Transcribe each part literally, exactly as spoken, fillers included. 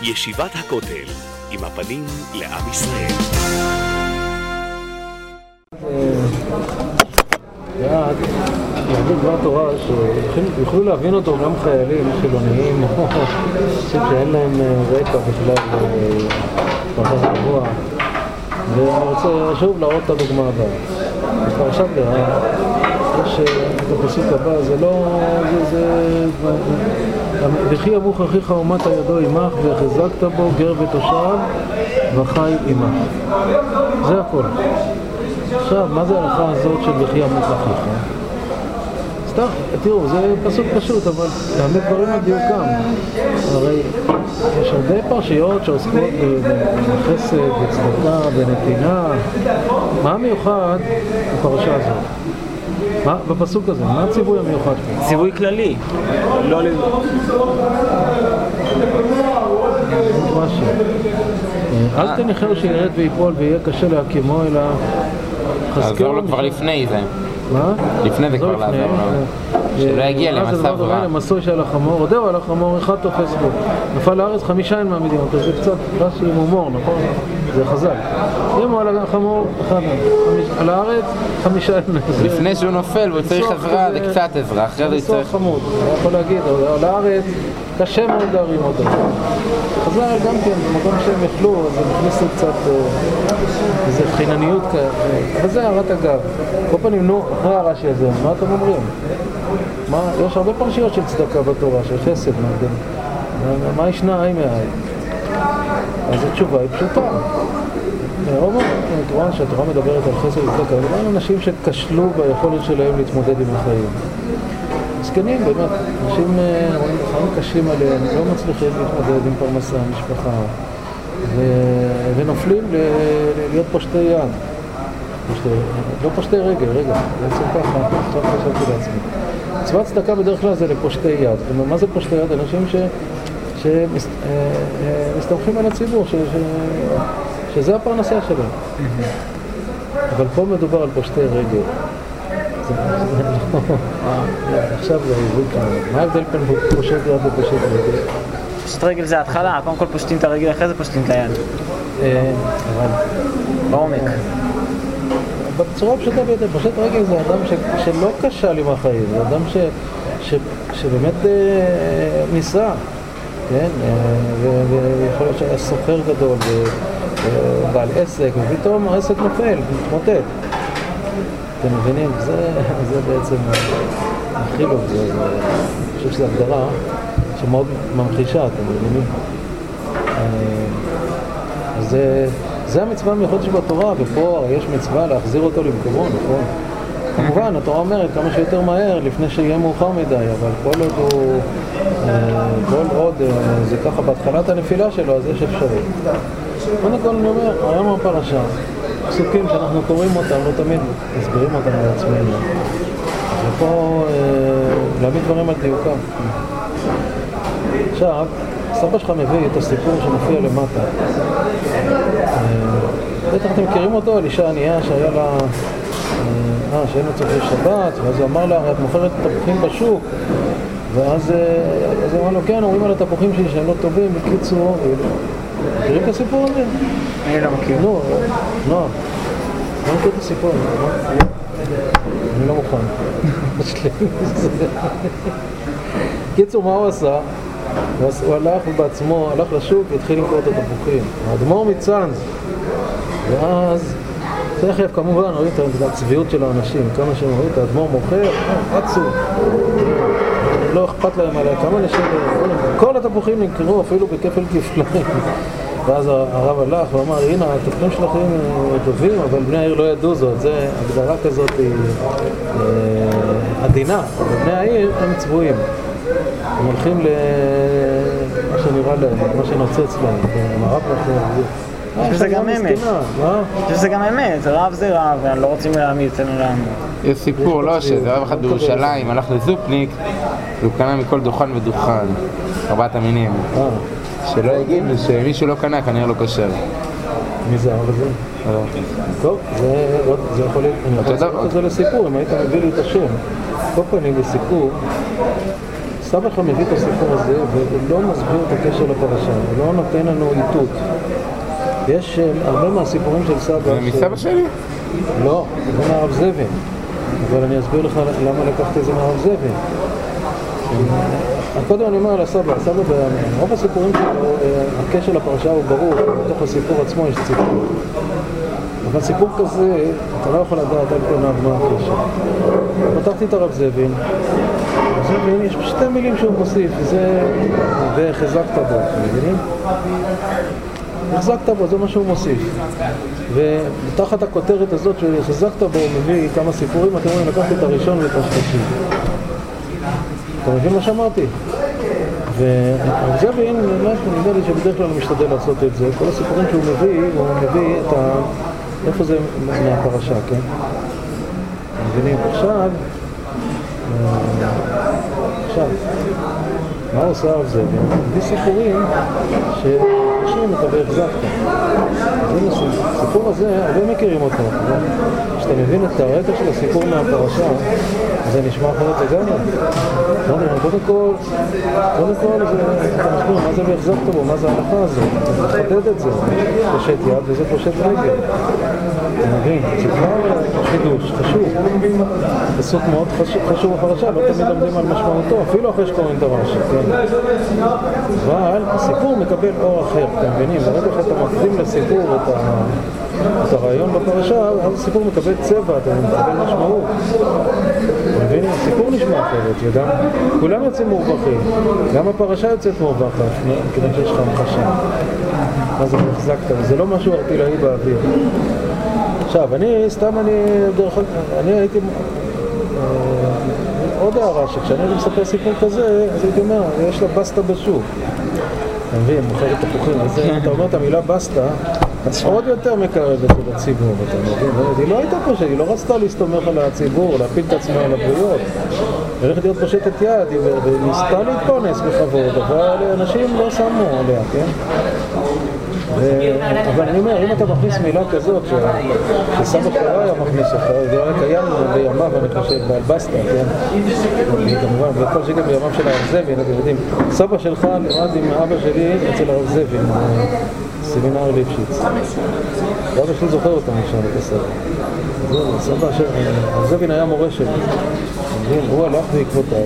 ישיבת הכותל, עם הפנים לעם ישראל. ועד יהדות דבר תורה שיוכלו להבין אותו גם חיילים חילוניים או אנשים שאין להם רקע בכלל פרשת שבוע, ואני רוצה שוב להראות את הדוגמה הבאה. בפרשת לאה יש את הפסוק הבא, זה לא... זה... וכי ימוך אחיך אומת ידו עמך והחזקת בו גר ותושב וחי עמך. זה הכל. עכשיו, מה זה ההלכה הזאת של וכי ימוך אחיך? סתם, תראו, זה פסוק פשוט, אבל להעמיד דברים על דיוקם. הרי יש הרבה פרשיות שעוסקות בחסד, בצדקה, בנתינה. מה המיוחד בפרשה הזאת? מה, בפסוק הזה, מה הציווי המיוחד? ציווי כללי, לא ל... משהו. אל תנחר שירד ויפול ויהיה קשה להקימו, אלא חזקהו... עזור לו כבר לפני זה. מה? לפני זה כבר לעזור לו. שלא יגיע למצב רע. למסוי של החמור, הודהו על החמור, אחד תופס בו. נפל לארץ חמישה אין מעמידים אותו, זה קצת רש"י עם הומור, נכון? זה חזק. אם הוא על החמור, אחד על הארץ, חמישה אין. לפני שהוא נופל והוא צריך עזרה, זה קצת עזרה. אחרי זה צריך... חמוד, אני יכול להגיד, על הארץ, קשה מאוד להרים אותו. חז"ל גם כן, במקום שהם יפלו, אז הם הכניסו קצת איזו חינניות כאלה. אבל זה הערת אגב. כל פעמים, נו, אחרי הרש"י הזה, מה אתם אומרים? מה, יש הרבה פרשיות של צדקה בתורה, של חסד, מה ישנה אי מאי? אז התשובה היא פשוטה. רוב התורה, שהתורה מדברת על חסד וצדקה, זה אנשים שכשלו ביכולת שלהם להתמודד עם החיים. מסכנים, באמת, אנשים חיים קשים עליהם, לא מצליחים להתמודד עם פרנסה, משפחה, ונופלים להיות פושטי יד. לא פושטי רגל, רגע, בעצם ככה, עכשיו חשבתי לעצמי. צבאת צדקה בדרך כלל זה לפושטי יד. מה זה פושטי יד? אנשים שמסתמכים על הציבור, שזה הפרנסה שלהם. אבל פה מדובר על פושטי רגל. עכשיו זה העברית כאן. מה ההבדל בין פושט יד ופושט רגל? פושט רגל זה ההתחלה, קודם כל פושטים את הרגל, אחרי זה פושטים את היד. אבל... בעומק. בצורה פשוטה ביותר, פושט רגל זה אדם שלא כשל עם החיים, זה אדם שבאמת ניסה, כן? ויכול להיות שהיה סוחר גדול ובעל עסק, ופתאום העסק נופל, מתמוטט. אתם מבינים? זה בעצם החילוק, אני חושב שזו הגדרה שמאוד ממחישה, אתם מבינים? אז זה... זה המצווה המיוחדת שבתורה, ופה יש מצווה להחזיר אותו למקומו, נכון? כמובן, התורה אומרת כמה שיותר מהר, לפני שיהיה מאוחר מדי, אבל כל עוד הוא... כל עוד זה ככה בהתחלת הנפילה שלו, אז יש אפשרות. קודם כל אני אומר, היום הפרשה, פסוקים שאנחנו קוראים אותם, לא תמיד מסבירים אותם לעצמנו. ופה להביא דברים על דיוקם. עכשיו, סבא שלך מביא את הסיפור שמופיע למטה. בטח אתם מכירים אותו, על אישה ענייה שהיה לה... אה, שהיינו צורכי שבת, ואז הוא אמר לה, את מוכרת תפוחים בשוק. ואז הוא אמר לו, כן, אומרים על התפוחים שלי שהם לא טובים, בקיצור. מכירים את הסיפור הזה? אני לא מכיר. נו, לא. לא מכיר את הסיפור הזה. אני לא מוכן. בקיצור, מה הוא עשה? הוא הלך בעצמו, הלך לשוק והתחיל למכור את התפוחים. האדמו"ר מצאנז. ואז, תכף כמובן, רואים את הצביעות של האנשים, כמה שהם רואים את האדמו"ר מוכר, עצו. לא אכפת להם עליה, כמה אנשים, כל התפוחים נמכרו אפילו בכפל כפליים. ואז הרב הלך ואמר, הנה, התפוחים שלכם טובים, אבל בני העיר לא ידעו זאת. זה הגדרה כזאת עדינה. בני העיר הם צבועים. הם הולכים למה שנראה להם, מה שנוצץ להם, הרב אני חושב שזה גם אמת. אני חושב שזה גם אמת, רב זה רב, ואני לא רוצים להעמיד אצלנו לעם. יש סיפור, לא, שזה רב אחד בירושלים, הלך לזופניק, והוא קנה מכל דוכן ודוכן, ארבעת המינים. שלא יגידו שמישהו לא קנה, כנראה לא כשר. מי זה הרב הזה? טוב, זה יכול להיות, אני רוצה לספר את זה לסיפור, אם היית מביא לי את השם. כל פעמים בסיפור, סבא שלך מביא את הסיפור הזה ולא מסביר את הקשר לפרשה, הוא לא נותן לנו איתות. יש הרבה מהסיפורים של סבא... זה מסבא שלי? לא, זה מהרב זבין. אבל אני אסביר לך למה לקחת את זה מהרב זבין. קודם אני אומר על הסבא, הסבא ברוב הסיפורים שלו, הקשר לפרשה הוא ברור, בתוך הסיפור עצמו יש סיפור. אבל סיפור כזה, אתה לא יכול לדעת על פניו מה הקשר. פתחתי את הרב זבין, הרב זבין יש שתי מילים שהוא מוסיף, וזה וחזקת בו, מבינים? החזקת בו, זה מה שהוא מוסיף. ותחת הכותרת הזאת שחזקת בו הוא מביא כמה סיפורים, אתם רואים, לקחתי את הראשון ואת השלישי. אתה מבין מה שאמרתי? והרב זבין, נדמה לי שבדרך כלל הוא משתדל לעשות את זה, כל הסיפורים שהוא מביא, הוא מביא את ה... איפה זה מהפרשה, כן? מבינים? עכשיו, עכשיו, מה עושה הרב זבין? מביא סיפורים שקושרים את והחזקת. זה נושא. הסיפור הזה, הרבה מכירים אותו. כשאתה מבין את הרקע של הסיפור מהפרשה, זה נשמע אחרת לגמרי. קודם כל, קודם כל, אתה מסביר מה זה והחזקת בו, מה זה ההלכה הזאת. אתה מחדד את זה. פושט יד וזה פושט רגל. אתה מבין? זה כבר חידוש, חשוב. פסוק מאוד חשוב בפרשה, לא תמיד עומדים על משמעותו, אפילו אחרי שקוראים את הרש"י, כן? אבל הסיפור מקבל אור אחר, אתם מבינים? ברגע שאתה מקדים לסיפור את, ה... את הרעיון בפרשה, אז הסיפור מקבל צבע, אתה מקבל משמעות. אתם מבינים? הסיפור נשמע אחרת, וגם כולם יוצאים מורווחים. גם הפרשה יוצאת מורווחת, כדי שיש לך המחשה. מה זה החזקת? זה לא משהו ארטילאי באוויר. עכשיו, אני, סתם אני, דרך אגב, אני הייתי... עוד הערה שכשאני הייתי מספר סיפור כזה, אז הייתי אומר, יש לה בסטה בשוק. אתה מבין, מוכרת תפוחים, אז אתה אומר את המילה בסטה, עוד יותר מקרב את זה לציבור, אתה מבין? היא לא הייתה פושטת, היא לא רצתה להסתמך על הציבור, להפיל את עצמה על הבריות. היא הולכת להיות פושטת יד, היא ניסתה להתפרנס בכבוד, אבל אנשים לא שמו עליה, כן? אבל אני אומר, אם אתה מכניס מילה כזאת שסבא שלך לא היה מכניס אותה, זה היה קיים בימיו, אני חושב, באלבסטה, כן? כמובן, וכל שגם בימיו של הרב זבין, אתם יודעים, סבא שלך למד עם אבא שלי אצל הרב זבין, סמינר ליפשיץ. ואבא שלי זוכר אותם שם את הסבא. סבא של... הרב זבין היה מורה שלי. הוא הלך בעקבותיו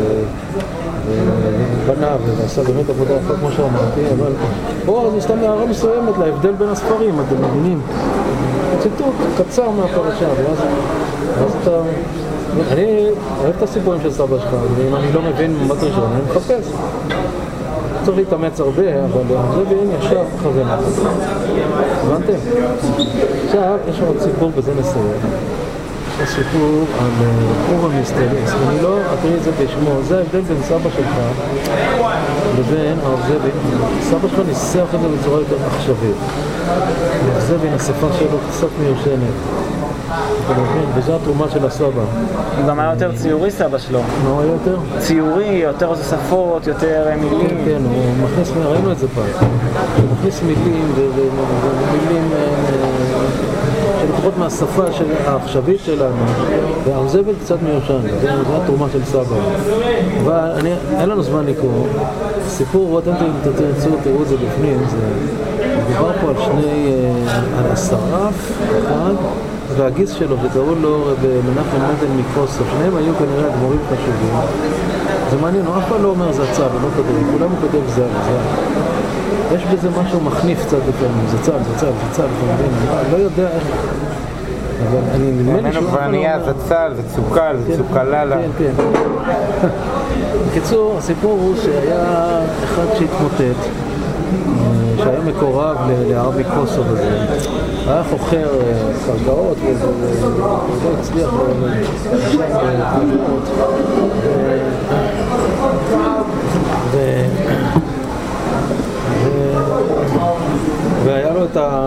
ובנה ועשה באמת עבודה אחת כמו שאמרתי, אבל פה זה סתם הערה מסוימת להבדל בין הספרים, אתם מבינים? ציטוט קצר מהפרשה, ואז אתה... אני אוהב את הסיפורים של סבא שלך, ואם אני לא מבין מבט ראשון, אני מחפש. צריך להתאמץ הרבה, אבל זה ואין ישר חזה נחת. הבנתם? עכשיו, יש עוד סיפור בזה נסיים. הסיפור על אור המסתלס, ואני לא אקריא את זה בשמו, זה ההבדל בין סבא שלך לבין הרב זבין. סבא שלך ניסח את זה בצורה יותר עכשווית. הרב זבין, השפה שלו קצת מיושנת. וזה התרומה של הסבא. הוא גם היה יותר ציורי סבא שלו. מה הוא היה יותר? ציורי, יותר שפות, יותר מילים. כן, כן, הוא מכניס, ראינו את זה פעם. הוא מכניס מילים ומילים שלפחות מהשפה העכשווית שלנו, והרב זבין קצת מיושן, זה התרומה של סבא. אבל אין לנו זמן לקרוא. סיפור, אתם תרצו, תראו את זה בפנים, מדובר פה על שני, על השרף, אחד, והגיס שלו, שקראו לו מנחם מנדל מקרוסוף, שניהם היו כנראה אדמו"רים חשובים. זה מעניין, הוא אף פעם לא אומר זצ"ל, הוא לא כותב, כולם הוא כותב ז"ל, ז"ל. יש בזה משהו מחניף קצת לפעמים, זצ"ל, זצ"ל, זצ"ל, אני לא יודע איך... אבל אני נדמה לי שהוא... כבר נהיה זצ"ל, זה צוקל, זה צוקללה. כן, כן. בקיצור, הסיפור הוא שהיה אחד שהתמוטט, שהיה מקורב לערבי קוסוב הזה. היה חוכר קרקעות ולא הצליח לשם העברות. והיה לו את ה...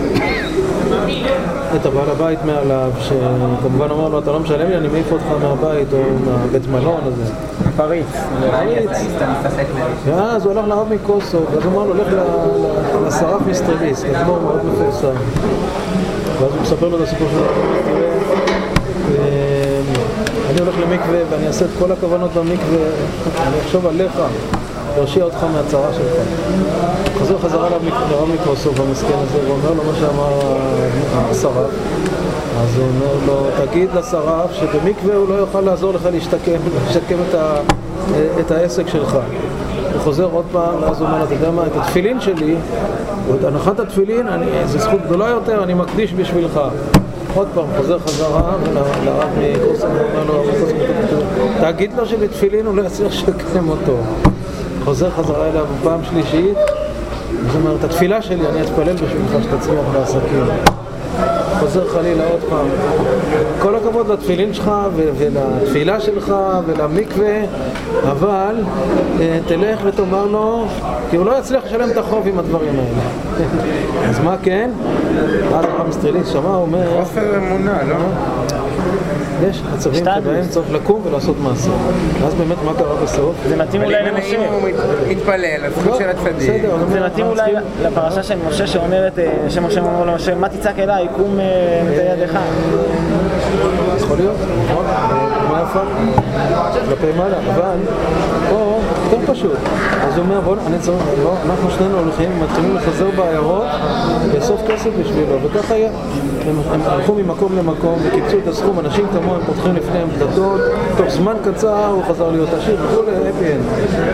את הבעל הבית מעליו, שכמובן אמר לו, אתה לא משלם לי, אני מעיף אותך מהבית או מהבית מלון הזה. פריץ. פריץ. ואז הוא הלך לרב מקוסוב, ואז הוא אמר לו, הולך לשרף מסטרליס, אדמו"ר מאוד מפורסם. ואז הוא מספר לו את הסיפור שלו. אני הולך למקווה ואני אעשה את כל הכוונות במקווה, אני אחשוב עליך, להושיע אותך מהצרה שלך. חזור חזרה לרב מיקרוסוף המסכן הזה, ואומר לו מה שאמר השרף. אז הוא אומר לו, תגיד לשרף שבמקווה הוא לא יוכל לעזור לך להשתקם, להשתקם את, ה, את העסק שלך. הוא חוזר עוד פעם, ואז הוא אומר, אתה יודע מה, את התפילין שלי, ואת הנחת התפילין, אני, זו זכות גדולה יותר, אני מקדיש בשבילך. עוד פעם, חוזר חזרה, ולרב מיקרוסוף אומר לו, תגיד לו שבתפילין הוא לא יצליח לשקם אותו. חוזר חזרה אליו פעם שלישית, זאת אומרת, התפילה שלי, אני אתפלל בשבילך שתצליח בעסקים. חוזר חלילה עוד פעם. כל הכבוד לתפילין שלך ולתפילה שלך ולמקווה, אבל תלך ותאמר לו, כי הוא לא יצליח לשלם את החוב עם הדברים האלה. אז מה כן? אז הרב מסטרליץ שמע, הוא אומר... חוסר אמונה, לא? יש מצבים שבהם צריך לקום ולעשות מעשה. ואז באמת מה קרה בסוף? זה מתאים אולי למשה. אם הוא מתפלל, הזכות של הצדיק. זה מתאים אולי לפרשה של משה שאומרת, שמשה אומר למשה, מה תצעק אליי, קום בידך. יכול להיות, נכון? מה יפה? כלפי מעלה, אבל פה יותר פשוט. אז הוא אומר, בואו, אנחנו שנינו הולכים, מתחילים לחזר בעיירות, לאסוף כסף בשבילו, וככה היה. הם הלכו ממקום למקום וקיבצו את הסכום, אנשים כמו הם פותחים לפניהם דלתות, תוך זמן קצר הוא חזר להיות עשיר וכו' הפי אנד.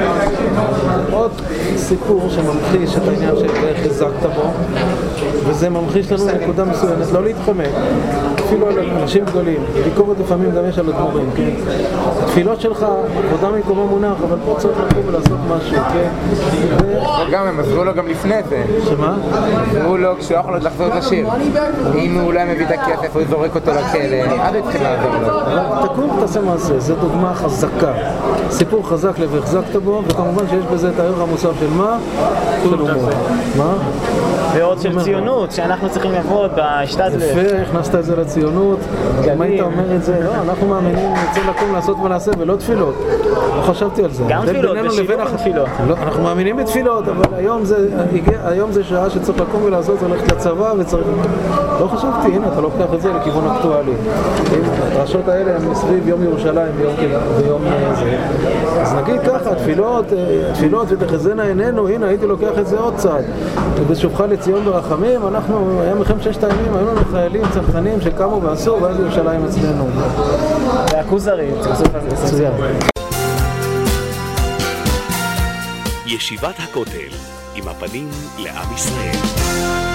עוד סיפור שממחיש את העניין של איך חיזקת בו, וזה ממחיש לנו נקודה מסוימת, לא להתחמק, אפילו על אנשים גדולים, ביקורת לפעמים גם יש על הדמורים, כן? התפילות שלך, עבודה מקומו מונח, אבל פה צריך לקום ולעשות משהו, כן? גם הם עזרו לו גם לפני זה. שמה? עזרו לו כשהוא יכול עוד לחזור לשיר. אם הוא אולי מביא את הכסף, הוא זורק אותו לכלא, עד התחיל לעזור לו. תקום, תעשה מעשה, זו דוגמה חזקה. סיפור חזק והחזקת בו, וכמובן שיש בזה את הערך המוסף של מה? של הומור. מה? ועוד של ציונות, שאנחנו צריכים לעבוד בהשתדלות. יפה, הכנסת את זה לציונות. אם היית אומר את זה, לא, אנחנו מאמינים, נצא לקום לעשות מעשה ולא תפילות. לא חשבתי על זה. גם תפילות, בשילוב עם תפילות. אנחנו מאמינים בתפילות, אבל היום זה שעה שצריך לקום ולעשות, זה הולכת לצבא וצריך... לא חשבתי, הנה, אתה לוקח את זה לכיוון אקטואלי. הדרשות האלה הם מסביב יום ירושלים ויום זה. אז נגיד ככה, תפילות, תפילות ותחזינה עינינו, הנה, הייתי לוקח את זה עוד צעד. ובשובך לציון ברחמים, אנחנו, היה מלחמת ששת הימים, היו לנו חיילים צנחנים שקמו ועשו, ואז ירושלים אצלנו. והכוזרים, מצוין. ישיבת הכותל, עם הפנים לעם ישראל.